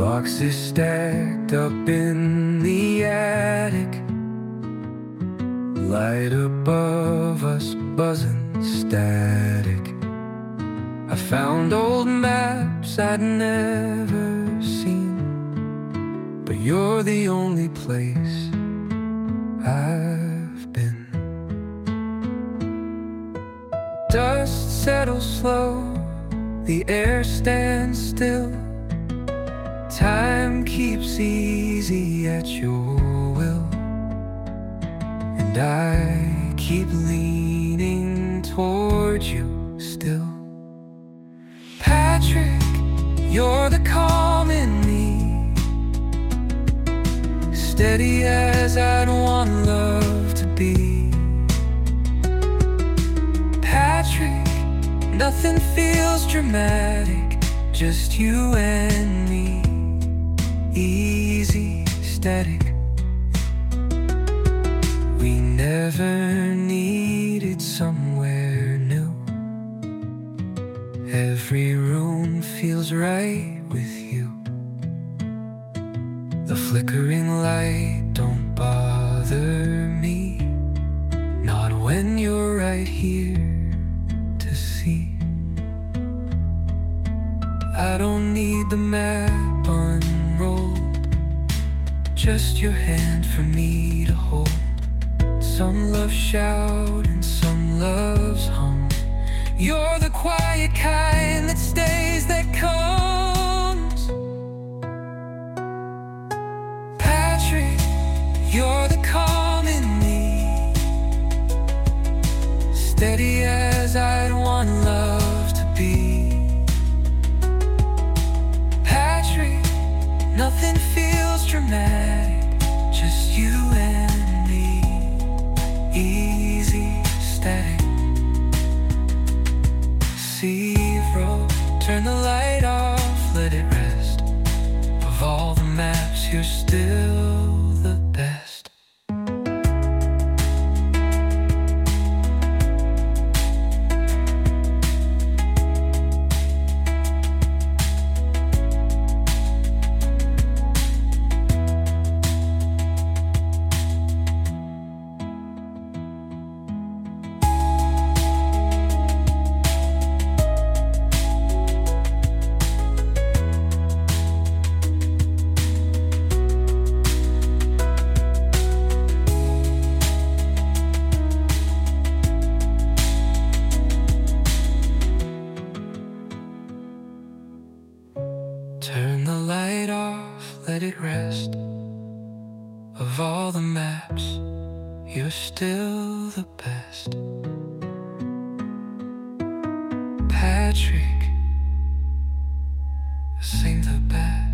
Boxes stacked up in the attic, light above us buzzing static. I found old maps I'd never seen, but you're the only place I've been. Dust settles slow, the air stands still. Time keeps easy at your will, and I keep leaning towards you still. Patrick, you're the calm in me, steady as I'd want love to be. Patrick, nothing feels dramatic, just you and me. Easy, static. We never needed somewhere new. Every room feels right with you. The flickering light don't bother me, not when you're right here to see. I don't need the map unrolled, just your hand for me to hold. Some love shout and some loves hum. You're the quiet kind that stays, that comes. Patrick, you're the calm in me, steady as I'd want love to be. Patrick, nothing feels dramatic, just you and me. Easy, static. Zero, turn the light off, let it rest. Of all the maps, you're still the best. Turn the light off, let it rest. Of all the maps, you're still the best. Patrick, sing the best.